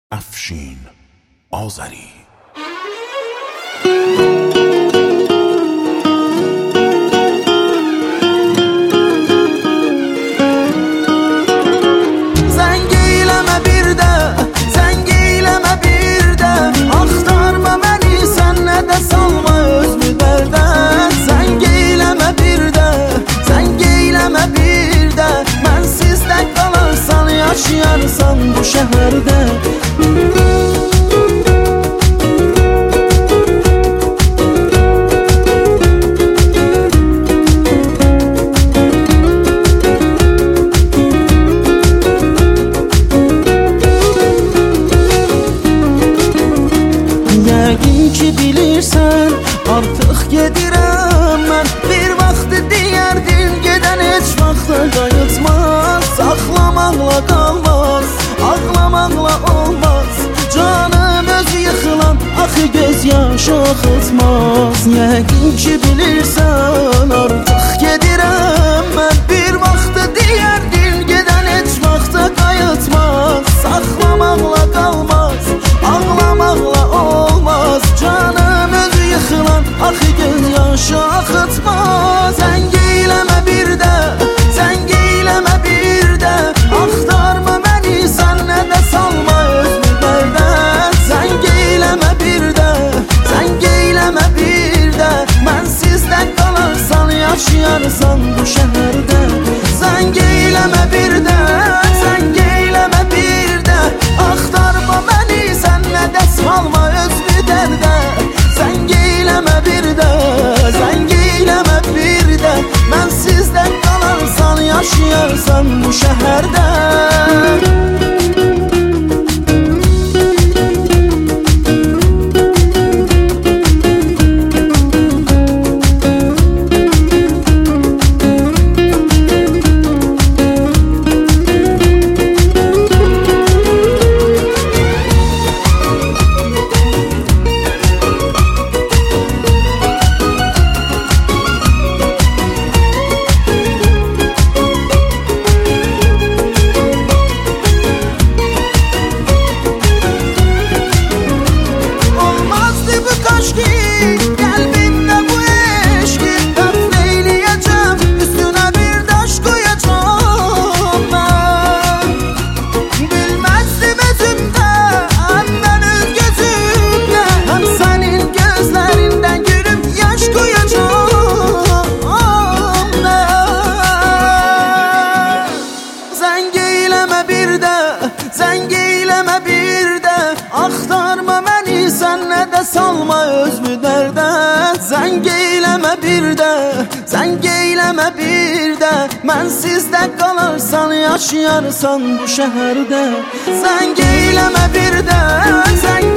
افشین آذری. Zəng eyləmə bir də, zəng eyləmə bir də, axtarma məni, sən nə də salma özünü dərdə. Zəng eyləmə bir də, zəng eyləmə bir də, mənsiz də qalarsan, yaşayarsan bu şəhərdə. Yəqin ki bilirsən, artıq gedirəm mən. Bir vaxt deyərdin, gedən heç vaxtda qayıtmaz. Saxlamaqla qalmaz, ağlamaqla olmaz. Canım öz yıxılan, axı göz yaşı axıtmaz. Yəqin ki bilirsən, artıq gedirəm mən. Bir vaxt deyərdin, gedən heç vaxtda qayıtmaz. Saxlamaqla qalmaz, ağlamaqla olmaz. Canım öz yıxılan, axı göz yaşı axıtmaz. Zəng eyləmə bir də, zəng eyləmə bir də, axtarma məni, sən nə də salma özünü dərdə. Zəng eyləmə bir də, zəng eyləmə bir də, mənsiz də qalarsan, yaşayarsan bu şəhərdə. Zəng eyləmə bir də, zəng eyləmə bir də, axtarma məni, sən nə də salma özünü dərdə. Zəng eyləmə bir də, zəng eyləmə bir də, mənsiz də qalarsan, yaşayarsan bu şəhərdə. Zəng eyləmə bir də, axtarma məni, sən nə də salma özünü dərdə. Zəng eyləmə bir də, zəng eyləmə bir də, mənsiz də qalarsan, yaşayarsan bu şəhərdə. Zəng eyləmə bir də, zəng